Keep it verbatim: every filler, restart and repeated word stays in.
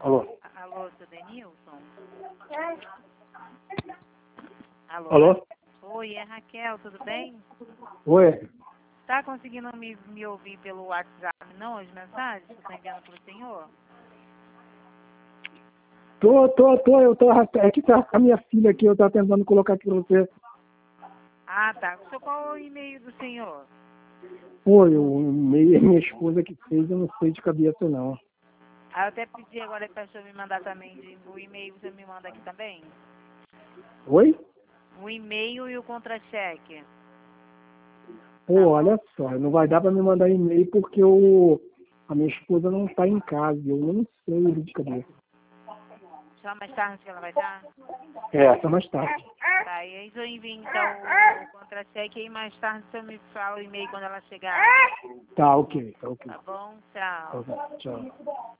Alô? Alô, seu Denilson? Alô? Alô? Oi, é Raquel, tudo bem? Oi? Tá conseguindo me, me ouvir pelo WhatsApp, não, as mensagens que eu tô enviando pro senhor? Tô, tô, tô, eu tô, aqui tá a minha filha aqui, eu tava tentando colocar aqui pra você. Ah, tá. O senhor, qual é o e-mail do senhor? Oi, o e-mail, minha esposa que fez, eu não sei de cabeça não. Ah, eu até pedi agora pra senhor me mandar também de, o e-mail, você me manda aqui também? Oi? O e-mail e o contra-cheque. Pô, Tá bom? olha só, não vai dar pra me mandar e-mail porque o, a minha esposa não tá em casa, eu não sei de cabeça. Só mais tarde que ela vai estar? É, só mais tarde. Tá, e aí eu envio então o, o contra-cheque e mais tarde você me fala o e-mail quando ela chegar. Tá, ok, tá ok. Tá bom? Tchau. Tá bom, tchau.